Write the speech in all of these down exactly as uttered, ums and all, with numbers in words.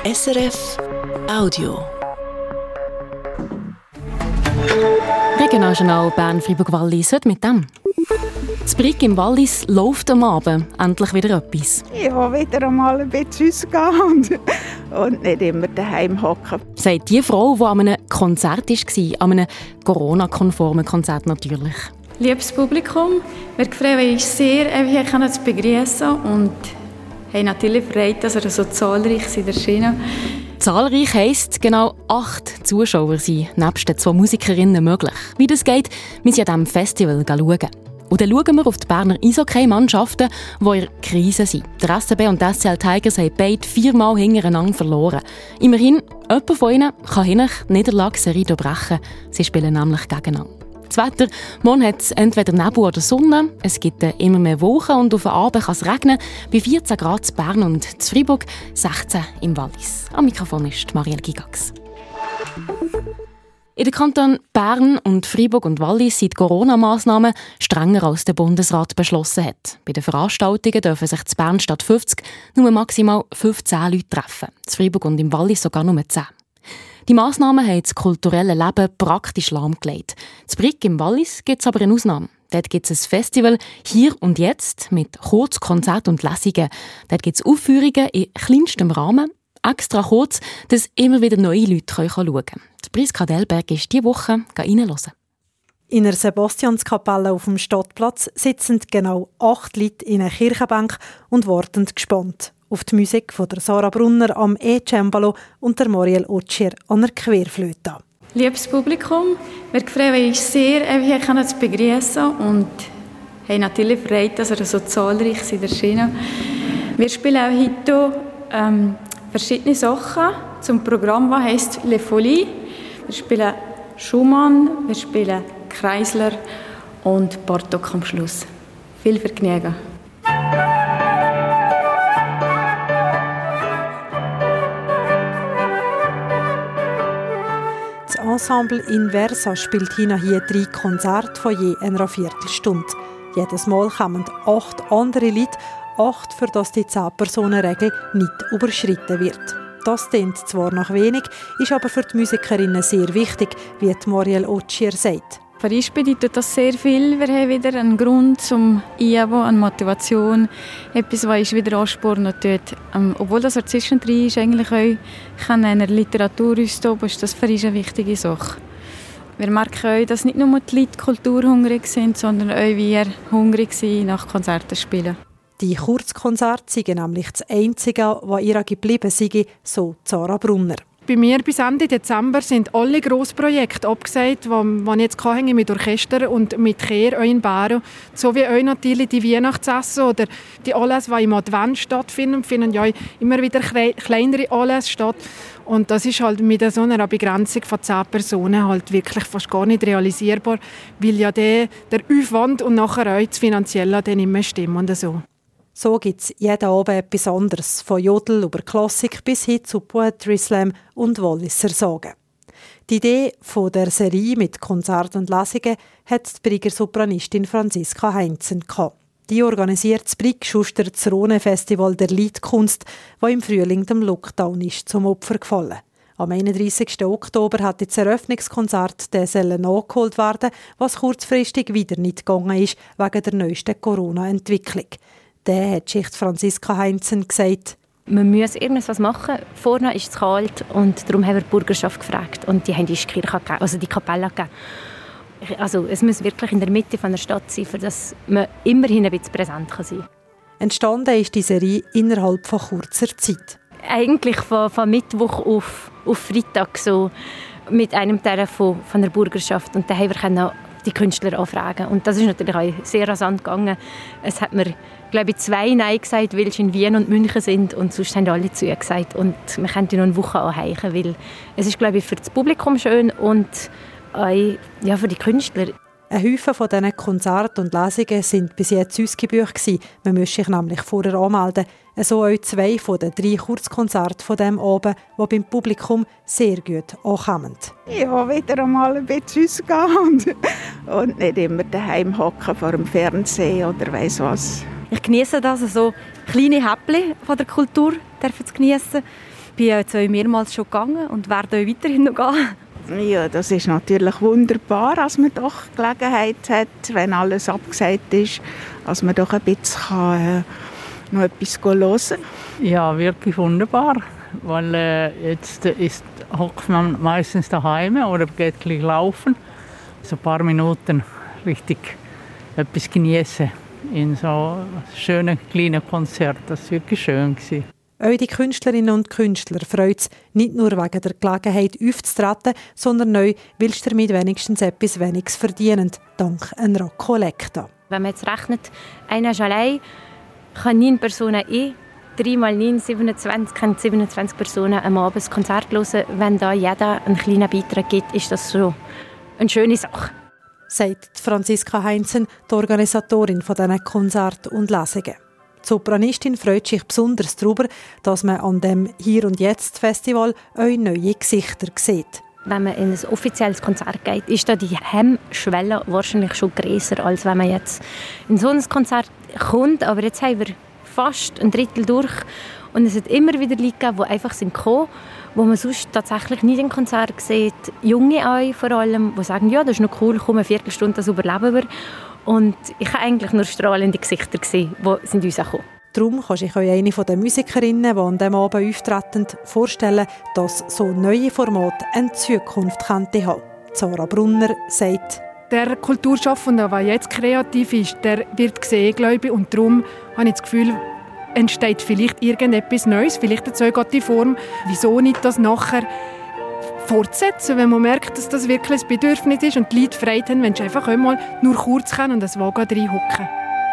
S R F Audio. Regionaljournal Bern-Fribourg-Wallis heute mit dem. Das Brig im Wallis läuft am Abend endlich wieder etwas. Ja, wieder einmal ein bisschen rausgehen und, und nicht immer daheim hocken. Sagt die Frau, die an einem Konzert war, an einem Corona-konformen Konzert natürlich. Liebes Publikum, wir freuen uns sehr, euch hier zu begrüßen und haben natürlich Freude, dass ihr so zahlreich seid erschienen. Zahlreich heisst, genau acht Zuschauer sind nebst den zwei Musikerinnen möglich. Wie das geht, müssen wir an diesem Festival schauen. Und dann schauen wir auf die Berner Eishockey-Mannschaften, die in Krise sind. Der S C B und die S C L Tigers haben beide viermal hintereinander verloren. Immerhin, jemand von ihnen kann hinten die Niederlagsserie durchbrechen. Sie spielen nämlich gegeneinander. Das Wetter, morgen hat es entweder Nebel oder Sonne, es gibt immer mehr Wolken und auf den Abend kann es regnen, bei vierzehn Grad in Bern und in Fribourg, sechzehn im Wallis. Am Mikrofon ist Marielle Gigax. In den Kantonen Bern und Fribourg und Wallis sind die Corona-Massnahmen strenger als der Bundesrat beschlossen hat. Bei den Veranstaltungen dürfen sich in Bern statt fünfzig nur maximal fünfzehn Leute treffen. In Fribourg und im Wallis sogar nur zehn. Die Massnahmen haben das kulturelle Leben praktisch lahmgelegt. In Brig im Wallis gibt es aber eine Ausnahme. Dort gibt es ein Festival «Hier und Jetzt» mit Kurzkonzerten und Lesungen. Dort gibt es Aufführungen in kleinstem Rahmen, extra kurz, dass immer wieder neue Leute schauen können. Priska Delberg ist diese Woche reinhören. In einer Sebastianskapelle auf dem Stadtplatz sitzen genau acht Leute in einer Kirchenbank und warten gespannt auf die Musik von der Sarah Brunner am E-Cembalo und der Muriel Otschier an der Querflöte. Liebes Publikum, wir freuen uns sehr, euch hier zu begrüßen und haben natürlich Freude, dass ihr so zahlreich seid erschienen. Wir spielen auch heute ähm, verschiedene Sachen zum Programm, das heisst «Le Folie». Wir spielen Schumann, wir spielen Kreisler und Bartók am Schluss. Viel Vergnügen! Das Ensemble Inversa spielt hin und hier drei Konzerte von je einer Viertelstunde. Jedes Mal kommen acht andere Leute, acht, für das die zehn-Personen-Regel nicht überschritten wird. Das klingt zwar noch wenig, ist aber für die Musikerinnen sehr wichtig, wie die Muriel Otschier sagt. Für uns bedeutet das sehr viel. Wir haben wieder einen Grund zum Einüben, eine Motivation, etwas, was uns wieder anspornen tut. Ähm, obwohl das zwischendrin ist, eigentlich auch eine Literatur austoben, ist das für uns eine wichtige Sache. Wir merken auch, dass nicht nur die Leute kulturhungrig sind, sondern auch wir hungrig sind nach Konzerten spielen. Die Kurzkonzerte sind nämlich das Einzige, was ihr geblieben sei, so Sarah Brunner. Bei mir bis Ende Dezember sind alle Grossprojekte abgesagt, die ich jetzt hängen mit Orchester und mit Chor in Bern. So wie auch natürlich die Weihnachtsessen oder die Anlässe, die im Advent stattfinden, finden ja immer wieder kleinere Anlässe statt. Und das ist halt mit so einer Begrenzung von zehn Personen halt wirklich fast gar nicht realisierbar, weil ja der, der Aufwand und nachher auch das Finanzielle dann immer stimmen und so. So gibt es jeden Abend etwas anderes, von Jodel über Klassik bis hin zu Poetry Slam und Walliser Sagen. Die Idee von der Serie mit Konzerten und Lesungen hat die Briger Sopranistin Franziska Heinzen gehabt. Die organisiert das Brig-Schuster Zrone Festival der Liedkunst, das im Frühling dem Lockdown ist zum Opfer gefallen. Am einunddreissigsten Oktober hat das Eröffnungskonzert nachgeholt werden, was kurzfristig wieder nicht gegangen ist, wegen der neuesten Corona-Entwicklung. Dann hat Schicht Franziska Heinzen gesagt, wir müssen irgendwas machen. Vorne ist es kalt und darum haben wir die Bürgerschaft gefragt. Und die haben die Kirche gegeben, also die Kapelle gegeben. Also es muss wirklich in der Mitte von der Stadt sein, für dass man immerhin ein bisschen präsent sein kann. Entstanden ist die Serie innerhalb von kurzer Zeit. Eigentlich von, von Mittwoch auf, auf Freitag so mit einem Teil von, von der Bürgerschaft. Und dann haben wir die Künstler anfragen. Und das ist natürlich auch sehr rasant gegangen. Es hat mir, glaube ich, zwei Nein gesagt, weil sie in Wien und München sind. Und sonst haben alle zu gesagt. Und wir können noch eine Woche anheichen, weil es ist, glaube ich, für das Publikum schön und auch, ja, für die Künstler. Ein Haufen von diesen Konzerten und Lesungen sind bis jetzt Ausgebücht. Man muss sich nämlich vorher anmelden. So auch zwei von den drei Kurzkonzerten von diesem Abend, die beim Publikum sehr gut ankommen. Ja, wieder einmal ein bisschen rausgehen und, und nicht immer daheim hocken vor dem Fernsehen oder weiss was. Ich genieße das, so kleine Häppchen von der Kultur zu genießen. Ich bin jetzt mehrmals schon gegangen und werde auch weiterhin noch gehen. Ja, das ist natürlich wunderbar, dass man doch Gelegenheit hat, wenn alles abgesagt ist, dass man doch ein bisschen kann, äh, noch etwas hören kann. Ja, wirklich wunderbar, weil äh, jetzt ist, hockt man meistens daheim oder geht gleich laufen. So ein paar Minuten richtig etwas genießen in so einem schönen kleinen Konzert. Das war wirklich schön. Auch die Künstlerinnen und Künstler freut es, nicht nur wegen der Gelegenheit aufzutreten, sondern neu, weil sie damit wenigstens etwas Weniges verdienen, dank einer Kollekte. Wenn man jetzt rechnet, einer ist allein, kann neun Personen eh, drei mal neun, siebenundzwanzig, kann siebenundzwanzig Personen am Abend ein Konzert hören. Wenn da jeder einen kleinen Beitrag gibt, ist das so eine schöne Sache. Sagt Franziska Heinzen, die Organisatorin dieser Konzerte und Lesungen. Die Sopranistin freut sich besonders darüber, dass man an dem Hier und Jetzt Festival auch neue Gesichter sieht. Wenn man in ein offizielles Konzert geht, ist da die Hemmschwelle wahrscheinlich schon grösser, als wenn man jetzt in so ein Konzert kommt. Aber jetzt haben wir fast ein Drittel durch und es hat immer wieder Leute gegeben, die einfach sind gekommen, wo man sonst tatsächlich nicht im Konzert sieht. Junge auch vor allem, die sagen, ja, das ist noch cool, komm, eine Viertelstunde, das überleben wir. Und ich habe eigentlich nur strahlende Gesichter gesehen, die sind uns auch gekommen. Darum kann sich auch eine der Musikerinnen, die an diesem Abend auftreten, vorstellen, dass so neue Formate eine Zukunft könnte haben. Zara Brunner sagt, der Kulturschaffende, der jetzt kreativ ist, der wird gesehen, glaube ich. Und darum habe ich das Gefühl, entsteht vielleicht irgendetwas Neues, vielleicht eine zweite Form. Wieso nicht das nachher fortsetzen, wenn man merkt, dass das wirklich ein Bedürfnis ist und die Leute Freude haben, wenn sie einfach einmal nur kurz können und das Wagen reinhocken.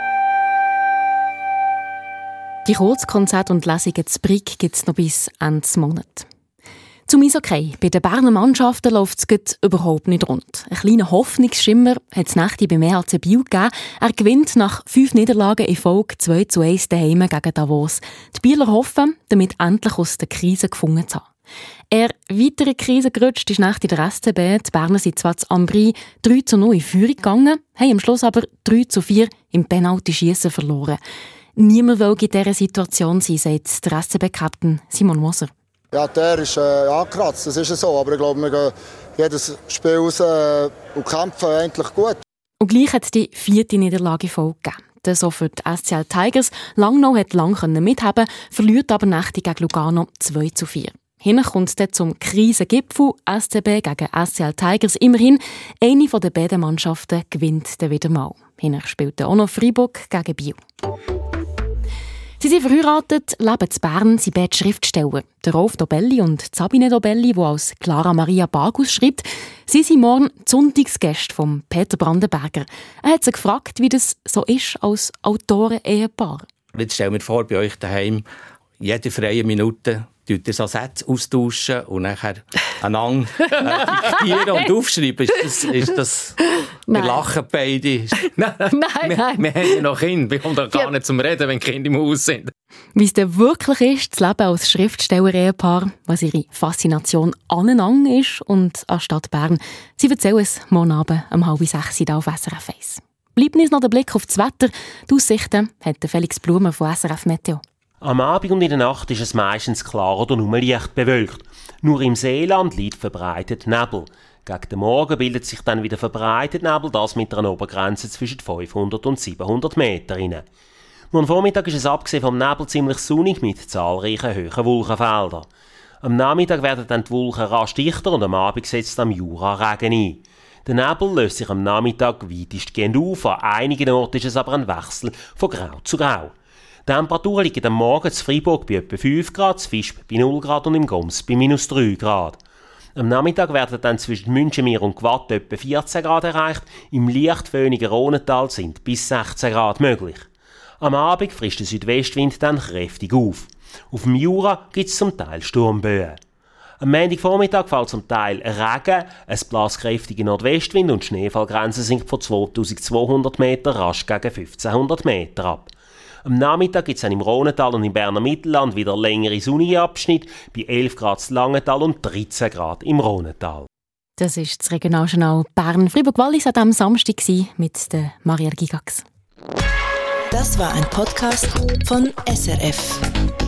Die Kurzkonzerte und Lesungen zu Brig gibt es noch bis Ende Monat. Zum Eishockey. Bei den Berner Mannschaften läuft es überhaupt nicht rund. Ein kleiner Hoffnungsschimmer hat es Nächte beim E H C Biel gegeben. Er gewinnt nach fünf Niederlagen in Folge zwei zu eins daheim gegen Davos. Die Bieler hoffen, damit endlich aus der Krise gefunden zu haben. Er weitere Krise gerutscht ist nach der S C B. Die Berner sind zwar zu Ambri drei zu null in Führung gegangen, haben am Schluss aber drei zu vier im Penalty-Schiessen verloren. Niemand will in dieser Situation sein, sagt der S C B-Captain Simon Moser. Ja, der ist äh, angekratzt, das ist so. Aber ich glaube, wir gehen jedes Spiel raus äh, und kämpfen eigentlich gut. Und gleich hat es die vierte Niederlage in Folge gegeben. Das auch für die S C L Tigers. Langnau hat lange mithaben, verliert aber Nächte gegen Lugano zwei zu vier. Hinten kommt es dann zum Krisengipfel. S C B gegen S C L Tigers. Immerhin, eine der beiden Mannschaften gewinnt dann wieder mal. Hinten spielt auch noch Freiburg gegen Biel. Sie sind verheiratet, leben in Bern, sind beide Schriftsteller. Der Rolf Dobelli und Sabine Dobelli, die als Clara Maria Bagus schreibt, sie sind morgen die Sonntagsgäste von Peter Brandenberger. Er hat sie gefragt, wie das so ist als Autoren-Ehepaar. Jetzt stellen wir vor, bei euch daheim jede freie Minute tut ihr so Sätze austauschen und nachher einander äh, diktieren und aufschreiben. Ist das, ist das wir lachen beide? Nein, nein. Wir, wir haben ja noch Kinder, wir kommen da gar ja. nicht zum Reden, wenn Kinder im Haus sind. Wie es denn wirklich ist, zu leben als Schriftsteller-Ehepaar, was ihre Faszination aneinander ist und an Stadt Bern. Sie erzählen es morgen Abend um halb sechs hier auf S R F eins. Bleibt uns noch der Blick auf das Wetter. Die Aussichten hat Felix Blumer von S R F Meteo. Am Abend und in der Nacht ist es meistens klar oder nur leicht bewölkt. Nur im Seeland liegt verbreitet Nebel. Gegen den Morgen bildet sich dann wieder verbreitet Nebel, das mit einer Obergrenze zwischen fünfhundert und siebenhundert Meter rein. Nur am Vormittag ist es abgesehen vom Nebel ziemlich sonnig mit zahlreichen hohen Wolkenfeldern. Am Nachmittag werden dann die Wolken rasch dichter und am Abend setzt am Jura Regen ein. Der Nebel löst sich am Nachmittag weitestgehend auf, an einigen Orten ist es aber ein Wechsel von Grau zu Grau. Die Temperaturen liegen am Morgen zu Freiburg bei etwa fünf Grad, zu Visp bei null Grad und im Goms bei minus drei Grad. Am Nachmittag werden dann zwischen Münchenmir und Gwatt etwa vierzehn Grad erreicht, im leicht föhnigen Rhonental sind bis sechzehn Grad möglich. Am Abend frischt der Südwestwind dann kräftig auf. Auf dem Jura gibt es zum Teil Sturmböen. Am Montagvormittag fällt zum Teil Regen, ein bläst kräftiger Nordwestwind und die Schneefallgrenze sinkt von zweitausendzweihundert Meter rasch gegen fünfzehnhundert Meter ab. Am Nachmittag gibt es dann im Rhonental und im Berner Mittelland wieder längere sonnige Abschnitte, bei elf Grad im Langental und dreizehn Grad im Rhonental. Das war das Regionaljournal Bern-Fribourg-Wallis an diesem Samstag mit der Marielle Gigax. Das war ein Podcast von S R F.